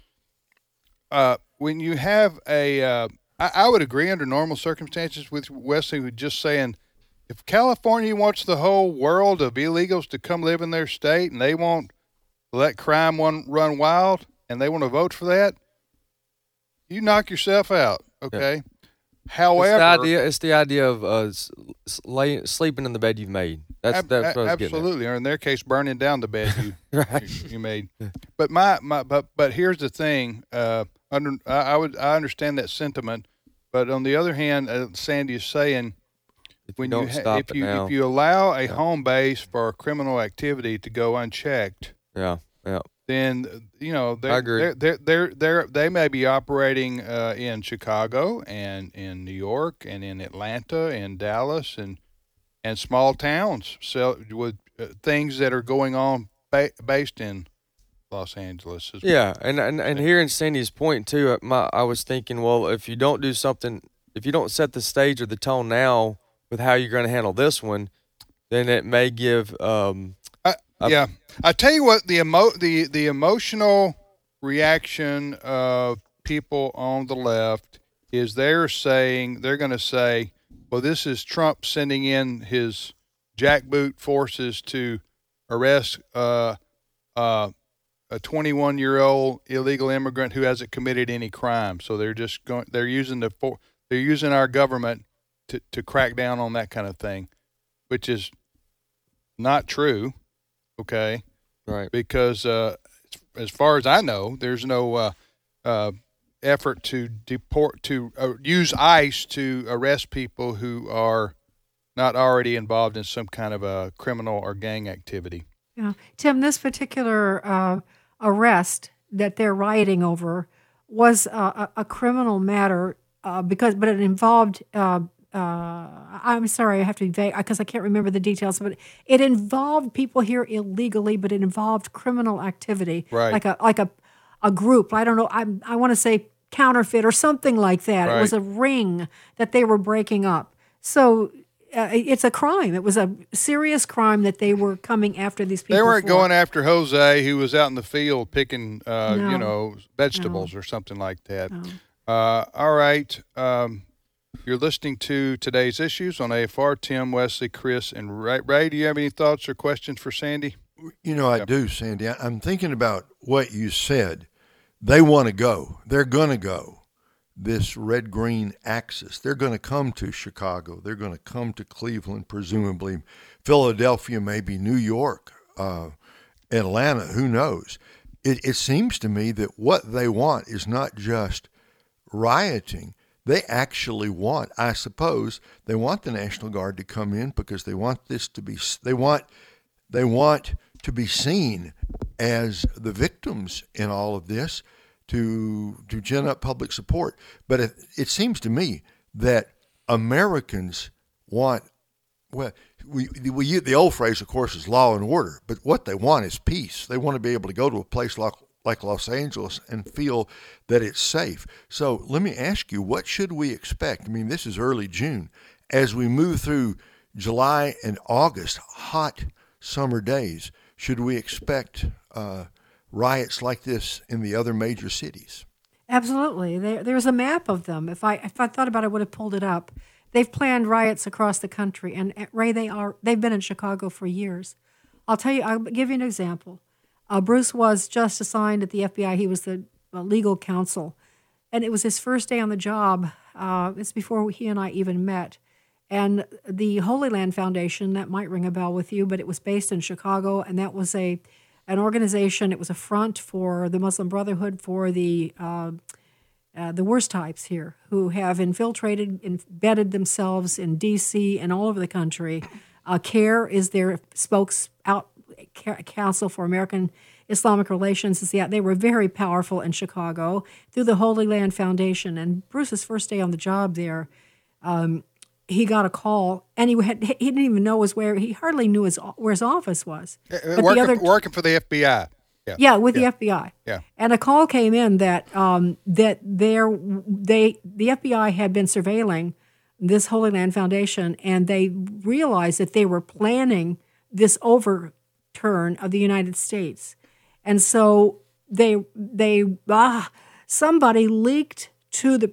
Uh, when you have a, uh, I, I would agree under normal circumstances with Wesley, who just saying, if California wants the whole world of illegals to come live in their state and they won't let crime one run wild and they want to vote for that, you knock yourself out. Okay. Yeah. However, it's the idea, it's the idea of uh, s- s- lay, sleeping in the bed you've made. That's, ab- that's what I was getting at. absolutely, or in their case, burning down the bed you Right. you, you made. But my, my but but here's the thing. Uh, under I, I would I understand that sentiment, but on the other hand, uh, Sandy is saying, If you when don't you ha- stop if it you now. if you allow a home base for criminal activity to go unchecked, Yeah, yeah. then you know I they're, agree. they're, they're, they're, they're, they may be operating uh, in Chicago and in New York and in Atlanta and Dallas and and small towns, so with uh, things that are going on ba- based in Los Angeles. As Yeah, and, and and hearing Cindy's point too, uh, my I was thinking, well, if you don't do something, if you don't set the stage or the tone now with how you're going to handle this one, then it may give. Um, I, yeah, I tell you what, the emo the the emotional reaction of people on the left is they're saying they're going to say, well, this is Trump sending in his jackboot forces to arrest uh, uh, a twenty-one-year-old illegal immigrant who hasn't committed any crime. So they're just going, they're using the for, they're using our government to to crack down on that kind of thing, which is not true. Okay. right. Because uh, as far as I know, there's no uh, uh, effort to deport to uh, use ICE to arrest people who are not already involved in some kind of a criminal or gang activity. Yeah. Tim, this particular uh, arrest that they're rioting over was uh, a, a criminal matter uh, because, but it involved. Uh, uh, I'm sorry, I have to be vague because I can't remember the details, but it involved people here illegally, but it involved criminal activity, Right. like a like a a group. I don't know. I I want to say counterfeit or something like that. Right. It was a ring that they were breaking up. So. Uh, it's a crime. It was a serious crime that they were coming after these people. They weren't for. going after Jose, who was out in the field picking, uh, No. you know, vegetables or something like that. No. Uh, all right. Um, you're listening to today's issues on A F R. Tim, Wesley, Chris, and Ray. Ray, do you have any thoughts or questions for Sandy? You know, I do, Sandy. I- I'm thinking about what you said. They want to go. They're going to go. This red-green axis. They're going to come to Chicago. They're going to come to Cleveland, presumably Philadelphia, maybe New York, uh, Atlanta. Who knows? It, it seems to me that what they want is not just rioting. They actually want, I suppose, they want the National Guard to come in because they want this to be. They want. They want to be seen as the victims in all of this. To, to gin up public support. But it, it seems to me that Americans want, well, we, we, the old phrase, of course, is law and order, but what they want is peace. They want to be able to go to a place like, like Los Angeles and feel that it's safe. So let me ask you, what should we expect? I mean, this is early June. As we move through July and August, hot summer days, should we expect uh, riots like this in the other major cities? Absolutely. There, there's a map of them. If I if I thought about it, I would have pulled it up. They've planned riots across the country, and uh, Ray, they are they've been in Chicago for years. I'll tell you. I'll give you an example. Uh, Bruce was just assigned at the F B I. He was the uh, legal counsel, and it was his first day on the job. Uh, it's before he and I even met. And the Holy Land Foundation, that might ring a bell with you, but it was based in Chicago, and that was a an organization. It was a front for the Muslim Brotherhood, for the uh, uh, the worst types here who have infiltrated, embedded themselves in D C and all over the country. Uh, CARE is their spokes out Council for American Islamic Relations. Is the, they were very powerful in Chicago through the Holy Land Foundation. And Bruce's first day on the job there, um, he got a call, and he had he didn't even know was where he hardly knew his where his office was. Uh, But working, the other, working for the F B I. Yeah, yeah, with yeah. the F B I. Yeah. And a call came in that um, that there they the F B I had been surveilling this Holy Land Foundation, and they realized that they were planning this overturn of the United States, and so they they ah somebody leaked to the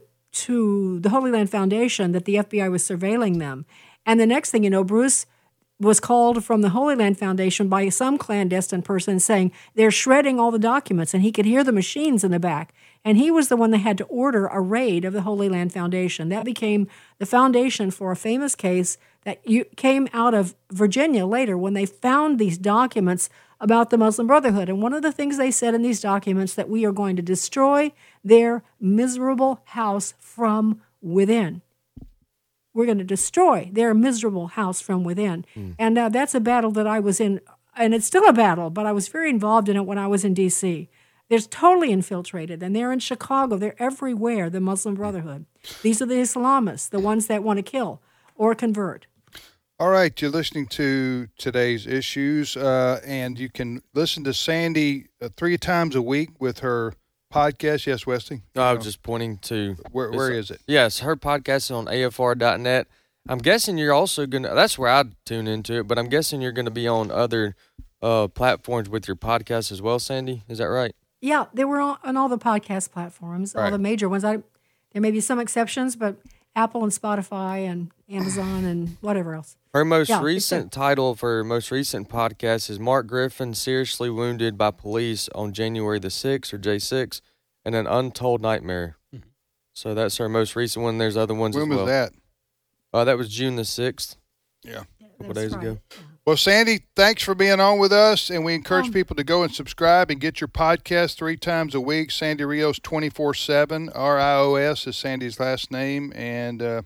to the Holy Land Foundation that the F B I was surveilling them, and the next thing you know, Bruce was called from the Holy Land Foundation by some clandestine person saying they're shredding all the documents, and he could hear the machines in the back. And he was the one that had to order a raid of the Holy Land Foundation. That became the foundation for a famous case that you, came out of Virginia later when they found these documents about the Muslim Brotherhood. And one of the things they said in these documents that we are going to destroy their miserable house from within. We're going to destroy their miserable house from within. Mm. And uh, that's a battle that I was in, and it's still a battle, but I was very involved in it when I was in D C. They're totally infiltrated, and they're in Chicago. They're everywhere, the Muslim Brotherhood. These are the Islamists, the ones that want to kill or convert. All right, you're listening to today's issues, uh, and you can listen to Sandy uh, three times a week with her podcast. Yes, Wesley? No, I was just pointing to where where is it? Yes, her podcast is on A F R dot net. I'm guessing you're also gonna. That's where I'd tune into it, but I'm guessing you're gonna be on other uh, platforms with your podcast as well, Sandy. Is that right? Yeah, they were on, on all the podcast platforms, all Right. the major ones. I there may be some exceptions, but Apple and Spotify and Amazon and whatever else. Her most Yeah, it's recent good. title of her most recent podcast is Mark Griffin Seriously Wounded by Police on January the sixth, or J six, and An Untold Nightmare. Mm-hmm. So that's her most recent one. There's other ones When as was well. that? Uh, that was June the sixth. Yeah. A couple That's days right. ago. Well, Sandy, thanks for being on with us, and we encourage Um, people to go and subscribe and get your podcast three times a week. Sandy Rios twenty-four seven, R I O S is Sandy's last name, and uh,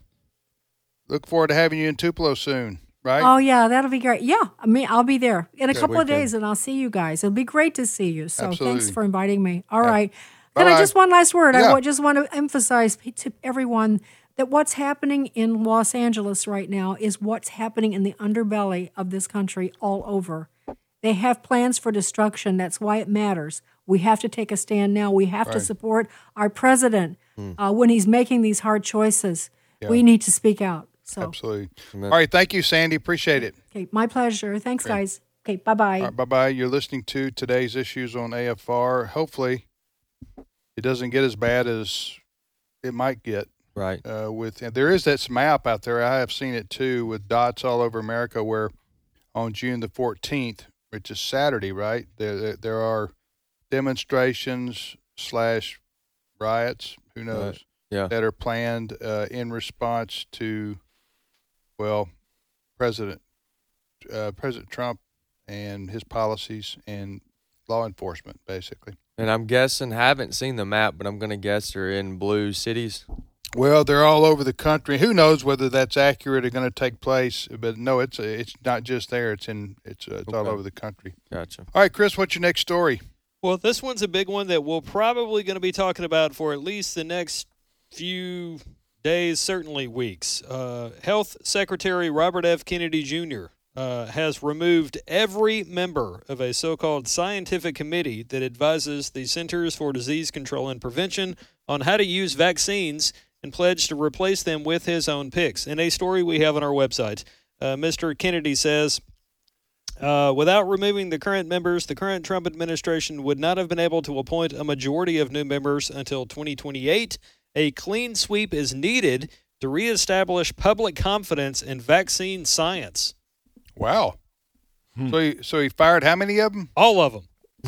look forward to having you in Tupelo soon, right? Oh yeah, that'll be great. Yeah, I mean I'll be there in a Good couple of weekend. days, and I'll see you guys. It'll be great to see you. So Absolutely. thanks for inviting me. All Yeah. right. And I Bye-bye. just one last word. Yeah. I wa- just want to emphasize to everyone that what's happening in Los Angeles right now is what's happening in the underbelly of this country all over. They have plans for destruction. That's why it matters. We have to take a stand now. We have to Right. support our president uh, when he's making these hard choices. Yeah. We need to speak out. So, Absolutely. Amen. All right, thank you, Sandy. Appreciate it. okay, my pleasure. Thanks, guys. Okay, bye-bye. All right, bye-bye. You're listening to today's issues on A F R. Hopefully, it doesn't get as bad as it might get. Right. Uh, with and there is this map out there. I have seen it too, with dots all over America. Where on June the fourteenth, which is Saturday, right? There there, there are demonstrations slash riots. Who knows? Right. Yeah. That are planned uh, in response to, well, President uh, President Trump and his policies and law enforcement, basically. And I'm guessing, haven't seen the map, but I'm going to guess they're in blue cities. Well, they're all over the country. Who knows whether that's accurate or going to take place? But no, it's it's not just there. It's in it's uh, it's all Okay. over the country. Gotcha. All right, Chris, what's your next story? Well, this one's a big one that we're probably going to be talking about for at least the next few days, certainly weeks. Uh, Health Secretary Robert F. Kennedy Junior Uh, has removed every member of a so-called scientific committee that advises the Centers for Disease Control and Prevention on how to use vaccines, and pledged to replace them with his own picks. In a story we have on our website, uh, Mister Kennedy says, uh, without removing the current members, the current Trump administration would not have been able to appoint a majority of new members until twenty twenty-eight. A clean sweep is needed to reestablish public confidence in vaccine science. Wow. So he so he fired how many of them? All of them.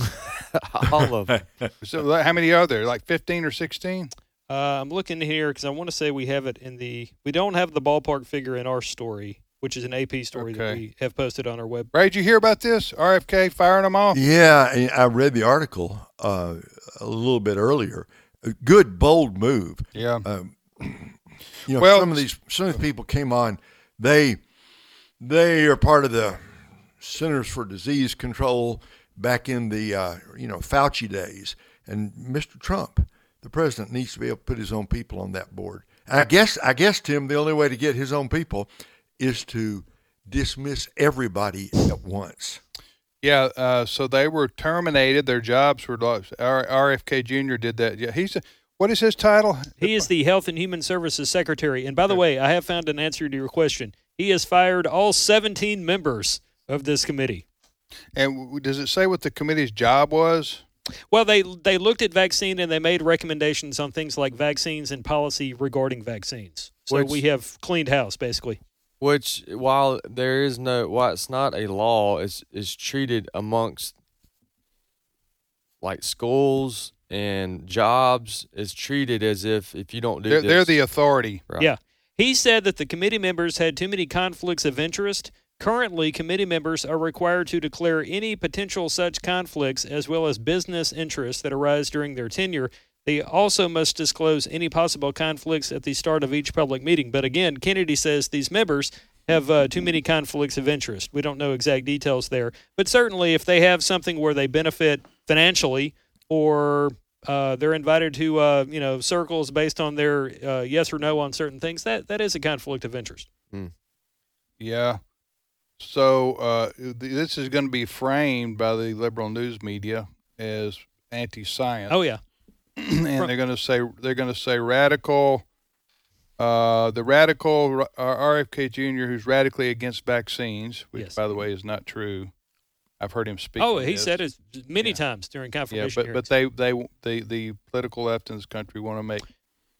All of them. So how many are there? Like fifteen or sixteen? Uh, I'm looking here because I want to say we have it in the. We don't have the ballpark figure in our story, which is an A P story that Okay. we have posted on our web. Ray, did you hear about this? R F K firing them off? Yeah, I I read the article uh, a little bit earlier. A good, bold move. Yeah. Um, you know, Well- some of these some of these people came on. They they are part of the Centers for Disease Control back in the uh, you know Fauci days, and Mister Trump, the president, needs to be able to put his own people on that board. I guess, I guess, Tim, the only way to get his own people is to dismiss everybody at once. Yeah, uh, so they were terminated. Their jobs were lost. R- RFK Junior did that. Yeah, he's a, what is his title? He is the Health and Human Services Secretary. And by the way, I have found an answer to your question. He has fired all seventeen members of this committee. And w- does it say what the committee's job was? Well, they they looked at vaccine and they made recommendations on things like vaccines and policy regarding vaccines. So Which- we have cleaned house, basically. Which, while there is no, while it's not a law, is is treated amongst like schools and jobs is treated as if if you don't do They're, this, they're the authority. right. Yeah. He said that the committee members had too many conflicts of interest. Currently, committee members are required to declare any potential such conflicts as well as business interests that arise during their tenure. They also must disclose any possible conflicts at the start of each public meeting. But again, Kennedy says these members have uh, too many conflicts of interest. We don't know exact details there. But certainly if they have something where they benefit financially or uh, they're invited to uh, you know circles based on their uh, yes or no on certain things, that, that is a conflict of interest. Yeah. So uh, th- this is going to be framed by the liberal news media as anti-science. Oh, yeah. and they're going to say they're going to say radical. Uh, the radical uh, R F K Junior, who's radically against vaccines, which Yes. by the way is not true. I've heard him speak. Oh, on he this. said it many Yeah. times during Yeah, confirmation but hearings. but they they the the political left in this country want to make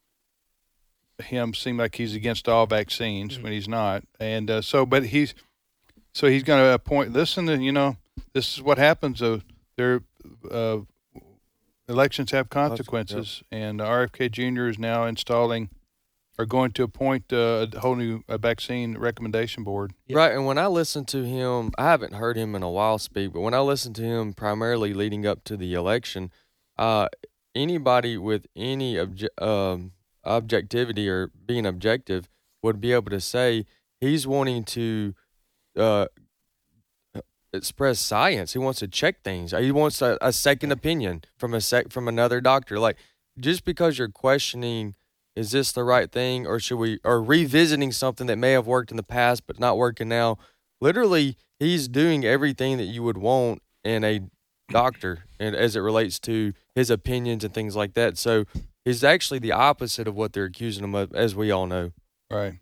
him seem like he's against all vaccines Mm-hmm. when he's not, and uh, so but he's so he's going to appoint. Listen, to, you know, this is what happens. Uh, there, uh, elections have consequences, and R F K Junior is now installing or going to appoint uh, a whole new a vaccine recommendation board. Yeah. Right, and when I listen to him, I haven't heard him in a while speak, but when I listen to him primarily leading up to the election, uh, anybody with any obje- um, objectivity or being objective would be able to say he's wanting to uh, express science. He wants to check things. He wants a, a second opinion from a sec- from another doctor. Like, just because you're questioning, is this the right thing, or should we, or revisiting something that may have worked in the past but not working now? Literally, he's doing everything that you would want in a doctor, and as it relates to his opinions and things like that. So he's actually the opposite of what they're accusing him of, as we all know. Right.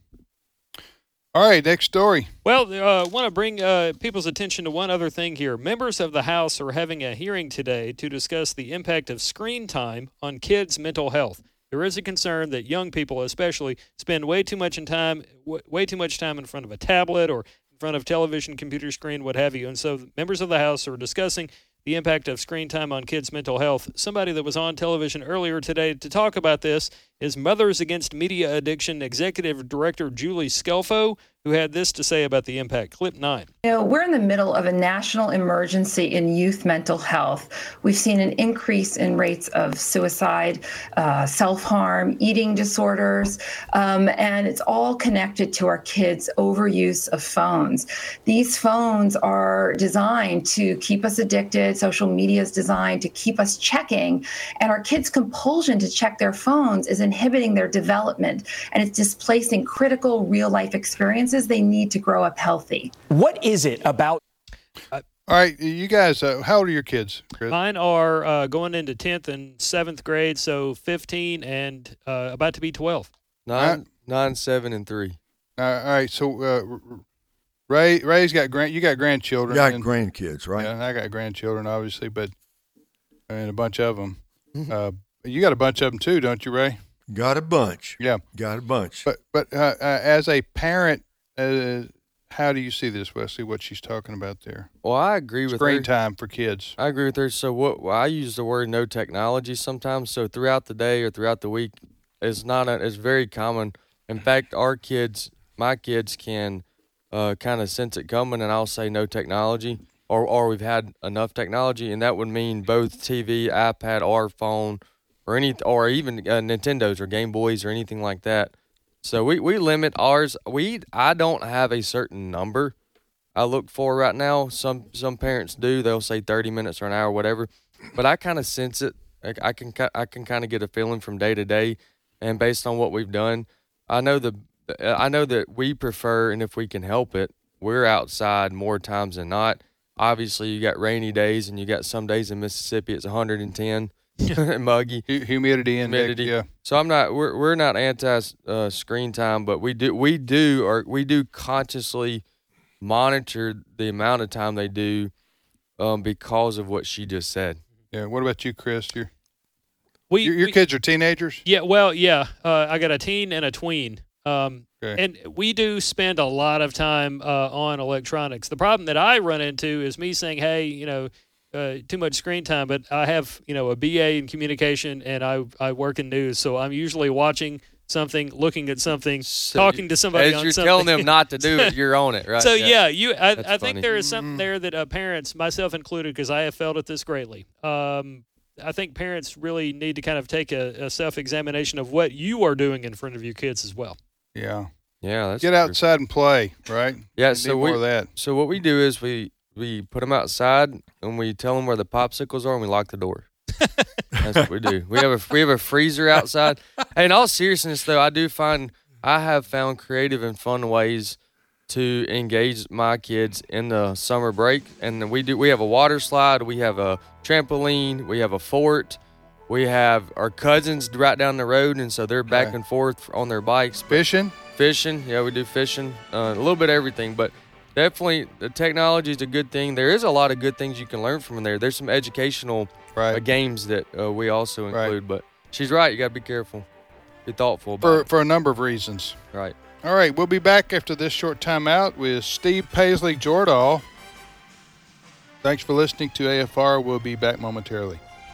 All right. Next story. Well, I uh, want to bring uh, people's attention to one other thing here. Members of the House are having a hearing today to discuss the impact of screen time on kids' mental health. There is a concern that young people, especially, spend way too much in time, w- way too much time in front of a tablet or in front of television, computer screen, what have you. And so, members of the House are discussing the impact of screen time on kids' mental health. Somebody that was on television earlier today to talk about this is Mothers Against Media Addiction Executive Director Julie Scelfo, who had this to say about the impact. Clip nine. You know, we're in the middle of a national emergency in youth mental health. We've seen an increase in rates of suicide, uh, self-harm, eating disorders, um, and it's all connected to our kids' overuse of phones. These phones are designed to keep us addicted. Social media is designed to keep us checking, and our kids' compulsion to check their phones is inhibiting their development, and it's displacing critical real-life experiences they need to grow up healthy. What is it about? All right, you guys, uh, how old are your kids, Chris? Mine are uh, going into tenth and seventh grade, so fifteen and uh, about to be twelve. Nine, nine, seven, and three. Uh, all right, so uh, Ray, Ray's got grand, you got grandchildren. You got and- grandkids, right? Yeah, I got grandchildren, obviously, but and a bunch of them. Uh, you got a bunch of them too, don't you, Ray? Got a bunch. Yeah, Got a bunch. but but uh, uh, as a parent, uh, how do you see this, Wesley? What she's talking about there? Well, I agree with Screen her. time for kids. I agree with her. So what well, I use the word no technology sometimes. So throughout the day or throughout the week, it's not a, it's very common. In fact, our kids, my kids, can uh, kind of sense it coming, and I'll say no technology, or or we've had enough technology, and that would mean both T V, iPad, or phone, or any, or even uh, Nintendos or Game Boys or anything like that. So we, we limit ours. We I don't have a certain number I look for right now. Some some parents do. They'll say thirty minutes or an hour, whatever. But I kind of sense it. I, I can I can kind of get a feeling from day to day. and based on what we've done, I know the I know that we prefer, and if we can help it, we're outside more times than not. Obviously, you got rainy days, and you got some days in Mississippi it's one hundred ten, muggy, humidity, and humidity. Yeah. So I'm not. We're we're not anti uh, screen time, but we do we do or we do consciously monitor the amount of time they do, um, because of what she just said. Yeah. What about you, Chris? Your we, your, your we, kids are teenagers. Yeah. Well, yeah. Uh, I got a teen and a tween. Um, okay. And we do spend a lot of time uh, on electronics. The problem that I run into is me saying, hey, you know, uh, too much screen time, but I have, you know, a B A in communication and I, I work in news. So I'm usually watching something, looking at something, so talking you, to somebody as on you're something. telling them not to do it, you're on it, right? So, yeah, yeah, you. I, That's I funny. think there is something there that uh, parents, myself included, because I have felt it this greatly, um, I think parents really need to kind of take a, a self-examination of what you are doing in front of your kids as well. Yeah. Yeah, that's Get true. outside and play, right? Yeah, We so need we more of that. so what we do is we we put them outside and we tell them where the popsicles are and we lock the door. That's what we do. We have a we have a freezer outside. Hey, in all seriousness though, I do find I have found creative and fun ways to engage my kids in the summer break, and we do. We have a water slide, we have a trampoline, we have a fort. We have our cousins right down the road, and so they're back Okay. and forth on their bikes. Fishing? Fishing, yeah, we do fishing, uh, a little bit of everything, but definitely the technology is a good thing. There is a lot of good things you can learn from there. There's some educational right. uh, games that uh, we also include, right. but she's right. You got to be careful, be thoughtful about For, it. for a number of reasons. Right. All right, we'll be back after this short timeout with Steve Paisley Jordahl. Thanks for listening to A F R. We'll be back momentarily.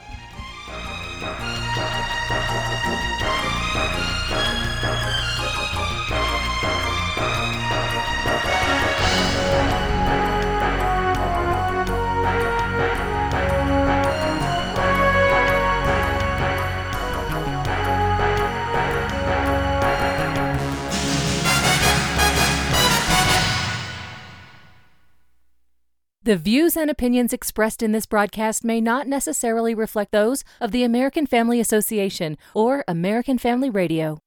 The views and opinions expressed in this broadcast may not necessarily reflect those of the American Family Association or American Family Radio.